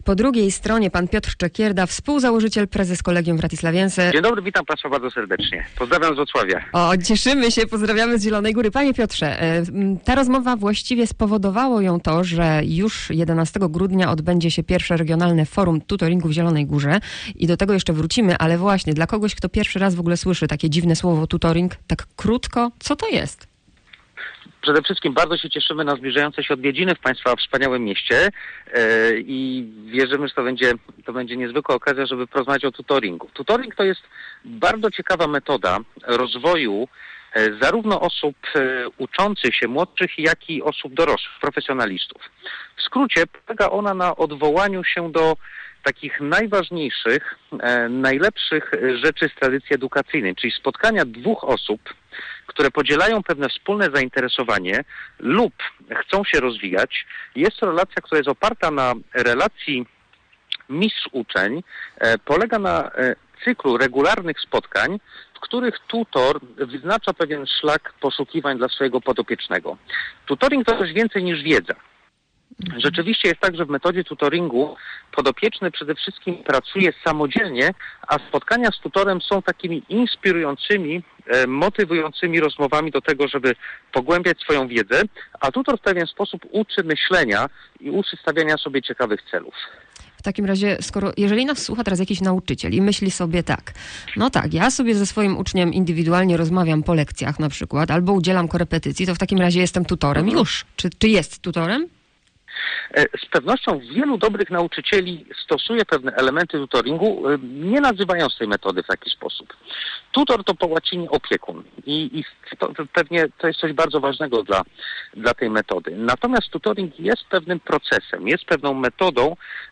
Po drugiej stronie pan Piotr Czekierda, współzałożyciel, prezes Collegium Bratislaviense. Dzień dobry, witam Państwa bardzo serdecznie. Pozdrawiam z Wrocławia. O, cieszymy się, pozdrawiamy z Zielonej Góry. Panie Piotrze, ta rozmowa właściwie spowodowało ją to, że już 11 grudnia odbędzie się pierwsze regionalne forum tutoringu w Zielonej Górze i do tego jeszcze wrócimy, ale właśnie dla kogoś, kto pierwszy raz w ogóle słyszy takie dziwne słowo tutoring, tak krótko, co to jest? Przede wszystkim bardzo się cieszymy na zbliżające się odwiedziny w Państwa wspaniałym mieście i wierzymy, że to będzie niezwykła okazja, żeby porozmawiać o tutoringu. Tutoring to jest bardzo ciekawa metoda rozwoju zarówno osób uczących się młodszych, jak i osób dorosłych, profesjonalistów. W skrócie polega ona na odwołaniu się do takich najważniejszych, najlepszych rzeczy z tradycji edukacyjnej, czyli spotkania dwóch osób, które podzielają pewne wspólne zainteresowanie lub chcą się rozwijać. Jest to relacja, która jest oparta na relacji mistrz-uczeń, polega na cyklu regularnych spotkań, w których tutor wyznacza pewien szlak poszukiwań dla swojego podopiecznego. Tutoring to coś więcej niż wiedza. Rzeczywiście jest tak, że w metodzie tutoringu podopieczny przede wszystkim pracuje samodzielnie, a spotkania z tutorem są takimi inspirującymi, motywującymi rozmowami do tego, żeby pogłębiać swoją wiedzę, a tutor w pewien sposób uczy myślenia i uczy stawiania sobie ciekawych celów. W takim razie, jeżeli nas słucha teraz jakiś nauczyciel i myśli sobie tak, no tak, ja sobie ze swoim uczniem indywidualnie rozmawiam po lekcjach na przykład, albo udzielam korepetycji, to w takim razie jestem tutorem już. Czy jest tutorem? Z pewnością wielu dobrych nauczycieli stosuje pewne elementy tutoringu, nie nazywając tej metody w taki sposób. Tutor to po łacinie opiekun i pewnie to jest coś bardzo ważnego dla tej metody. Natomiast tutoring jest pewnym procesem, jest pewną metodą,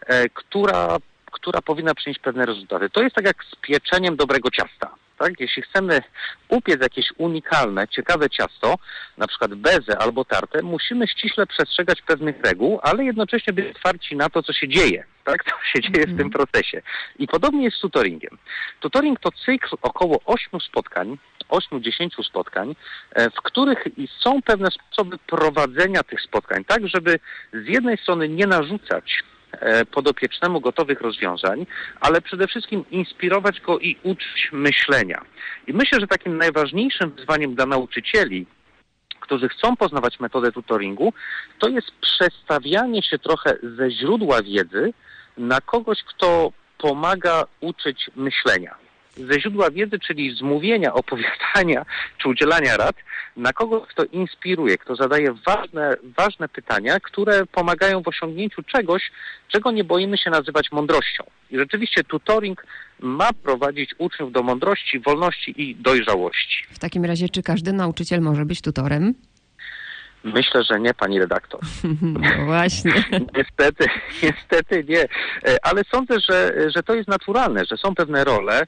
która powinna przynieść pewne rezultaty. To jest tak jak z pieczeniem dobrego ciasta. Tak? Jeśli chcemy upiec jakieś unikalne, ciekawe ciasto, na przykład bezę albo tartę, musimy ściśle przestrzegać pewnych reguł, ale jednocześnie być otwarci na to, co się dzieje. Tak? Co się dzieje w tym procesie. I podobnie jest z tutoringiem. Tutoring to cykl około 8 spotkań, 8-10 spotkań, w których są pewne sposoby prowadzenia tych spotkań, tak żeby z jednej strony nie narzucać podopiecznemu gotowych rozwiązań, ale przede wszystkim inspirować go i uczyć myślenia. I myślę, że takim najważniejszym wyzwaniem dla nauczycieli, którzy chcą poznawać metodę tutoringu, to jest przestawianie się trochę ze źródła wiedzy na kogoś, kto pomaga uczyć myślenia. Ze źródła wiedzy, czyli z mówienia, opowiadania czy udzielania rad, na kogoś, kto inspiruje, kto zadaje ważne pytania, które pomagają w osiągnięciu czegoś, czego nie boimy się nazywać mądrością. I rzeczywiście tutoring ma prowadzić uczniów do mądrości, wolności i dojrzałości. W takim razie, czy każdy nauczyciel może być tutorem? Myślę, że nie, pani redaktor. No właśnie. Niestety nie. Ale sądzę, że to jest naturalne, że są pewne role,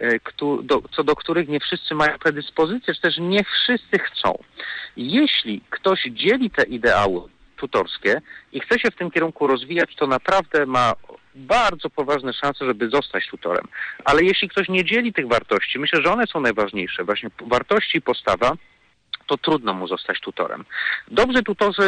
co do których nie wszyscy mają predyspozycję, czy też nie wszyscy chcą. Jeśli ktoś dzieli te ideały tutorskie i chce się w tym kierunku rozwijać, to naprawdę ma bardzo poważne szanse, żeby zostać tutorem. Ale jeśli ktoś nie dzieli tych wartości, myślę, że one są najważniejsze. Właśnie wartości i postawa, to trudno mu zostać tutorem. Dobrzy tutorzy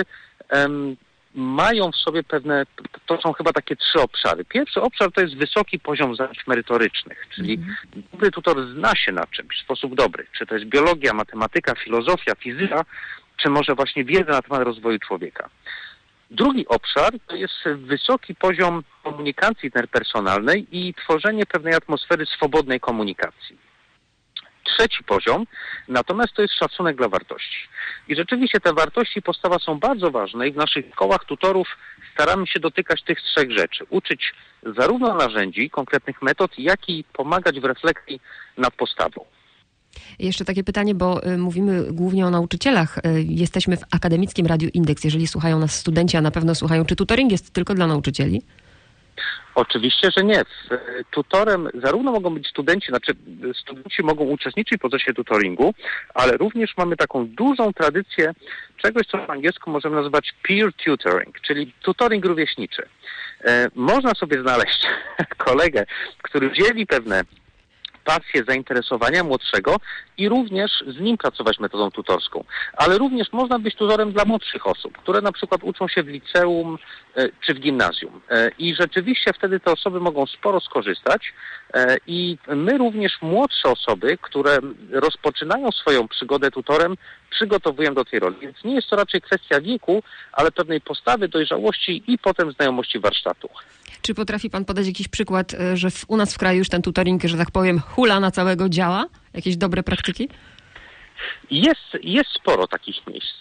mają w sobie to są chyba takie 3 obszary. Pierwszy obszar to jest wysoki poziom zajęć merytorycznych, czyli dobry tutor zna się na czymś w sposób dobry. Czy to jest biologia, matematyka, filozofia, fizyka, czy może właśnie wiedza na temat rozwoju człowieka. Drugi obszar to jest wysoki poziom komunikacji interpersonalnej i tworzenie pewnej atmosfery swobodnej komunikacji. Trzeci poziom, natomiast to jest szacunek dla wartości. I rzeczywiście te wartości i postawa są bardzo ważne i w naszych kołach tutorów staramy się dotykać tych 3 rzeczy. Uczyć zarówno narzędzi, konkretnych metod, jak i pomagać w refleksji nad postawą. Jeszcze takie pytanie, bo mówimy głównie o nauczycielach. Jesteśmy w Akademickim Radiu Indeks. Jeżeli słuchają nas studenci, a na pewno słuchają, czy tutoring jest tylko dla nauczycieli? Oczywiście, że nie. Tutorem zarówno mogą być studenci mogą uczestniczyć w procesie tutoringu, ale również mamy taką dużą tradycję czegoś, co w angielsku możemy nazywać peer tutoring, czyli tutoring rówieśniczy. Można sobie znaleźć kolegę, który dzieli pewne pasję, zainteresowania młodszego i również z nim pracować metodą tutorską. Ale również można być tutorem dla młodszych osób, które na przykład uczą się w liceum czy w gimnazjum. I rzeczywiście wtedy te osoby mogą sporo skorzystać i my również młodsze osoby, które rozpoczynają swoją przygodę tutorem, przygotowujemy do tej roli. Więc nie jest to raczej kwestia wieku, ale pewnej postawy, dojrzałości i potem znajomości warsztatu. Czy potrafi pan podać jakiś przykład, że u nas w kraju już ten tutoring, że tak powiem, hula na całego działa? Jakieś dobre praktyki? Jest sporo takich miejsc.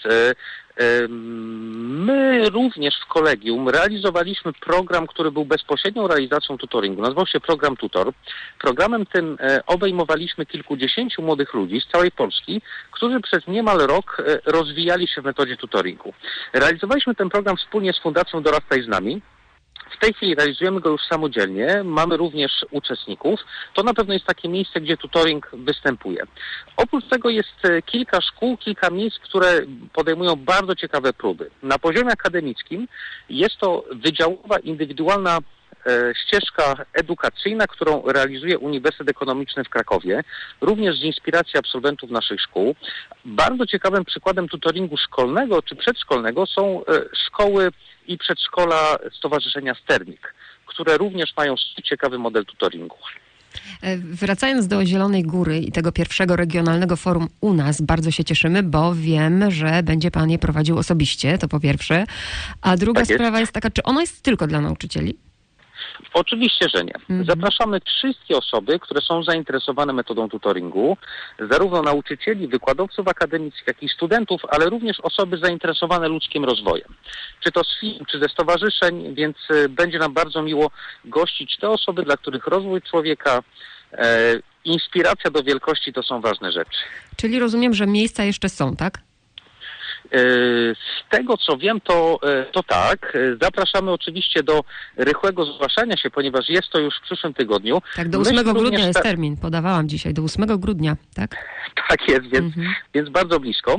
My również w kolegium realizowaliśmy program, który był bezpośrednią realizacją tutoringu. Nazywał się Program Tutor. Programem tym obejmowaliśmy kilkudziesięciu młodych ludzi z całej Polski, którzy przez niemal rok rozwijali się w metodzie tutoringu. Realizowaliśmy ten program wspólnie z Fundacją Dorastaj z nami. W tej chwili realizujemy go już samodzielnie, mamy również uczestników. To na pewno jest takie miejsce, gdzie tutoring występuje. Oprócz tego jest kilka szkół, kilka miejsc, które podejmują bardzo ciekawe próby. Na poziomie akademickim jest to wydziałowa, indywidualna ścieżka edukacyjna, którą realizuje Uniwersytet Ekonomiczny w Krakowie, również z inspiracji absolwentów naszych szkół. Bardzo ciekawym przykładem tutoringu szkolnego czy przedszkolnego są szkoły i przedszkola Stowarzyszenia Sternik, które również mają ciekawy model tutoringu. Wracając do Zielonej Góry i tego pierwszego regionalnego forum u nas, bardzo się cieszymy, bo wiem, że będzie pan je prowadził osobiście, to po pierwsze. A druga sprawa jest taka, czy ono jest tylko dla nauczycieli? Oczywiście, że nie. Zapraszamy wszystkie osoby, które są zainteresowane metodą tutoringu, zarówno nauczycieli, wykładowców akademickich, jak i studentów, ale również osoby zainteresowane ludzkim rozwojem. Czy to z firm, czy ze stowarzyszeń, więc będzie nam bardzo miło gościć te osoby, dla których rozwój człowieka, inspiracja do wielkości to są ważne rzeczy. Czyli rozumiem, że miejsca jeszcze są, tak? Z tego co wiem, to tak. Zapraszamy oczywiście do rychłego zgłaszania się, ponieważ jest to już w przyszłym tygodniu. Tak, do 8 grudnia jest termin, podawałam dzisiaj, do 8 grudnia, tak? Tak jest, więc bardzo blisko.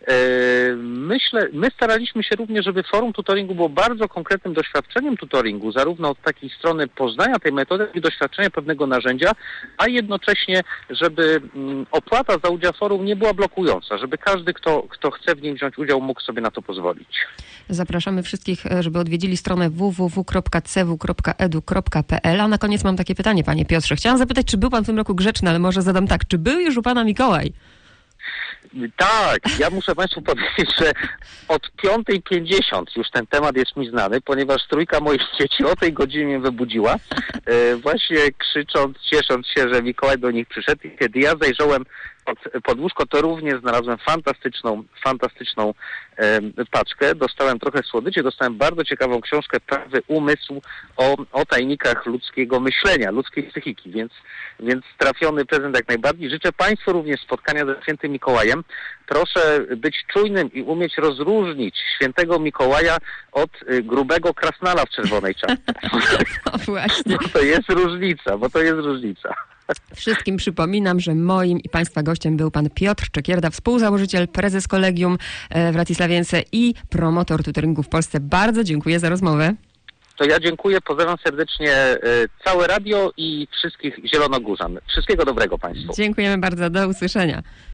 My staraliśmy się również, żeby forum tutoringu było bardzo konkretnym doświadczeniem tutoringu, zarówno od takiej strony poznania tej metody, jak i doświadczenia pewnego narzędzia, a jednocześnie, żeby opłata za udział w forum nie była blokująca, żeby każdy, kto chce w nim wziąć udział, mógł sobie na to pozwolić. Zapraszamy wszystkich, żeby odwiedzili stronę www.cw.edu.pl. A na koniec mam takie pytanie, panie Piotrze. Chciałam zapytać, czy był pan w tym roku grzeczny, ale może zadam tak. Czy był już u pana Mikołaj? Tak, ja muszę państwu powiedzieć, że od 5:50 już ten temat jest mi znany, ponieważ trójka moich dzieci o tej godzinie mnie wybudziła, właśnie krzycząc, ciesząc się, że Mikołaj do nich przyszedł. I kiedy ja zajrzałem pod łóżko, to również znalazłem fantastyczną paczkę. Dostałem trochę słodyczy, dostałem bardzo ciekawą książkę Prawy umysł o tajnikach ludzkiego myślenia, ludzkiej psychiki, więc trafiony prezent jak najbardziej. Życzę państwu również spotkania ze świętym Mikołajem. Proszę być czujnym i umieć rozróżnić świętego Mikołaja od grubego krasnala w czerwonej czapce. No właśnie. Bo to jest różnica. Wszystkim przypominam, że moim i państwa gościem był pan Piotr Czekierda, współzałożyciel, prezes kolegium w Ratisławience i promotor tutoringu w Polsce. Bardzo dziękuję za rozmowę. To ja dziękuję, pozdrawiam serdecznie całe radio i wszystkich zielonogórzan. Wszystkiego dobrego państwu. Dziękujemy bardzo, do usłyszenia.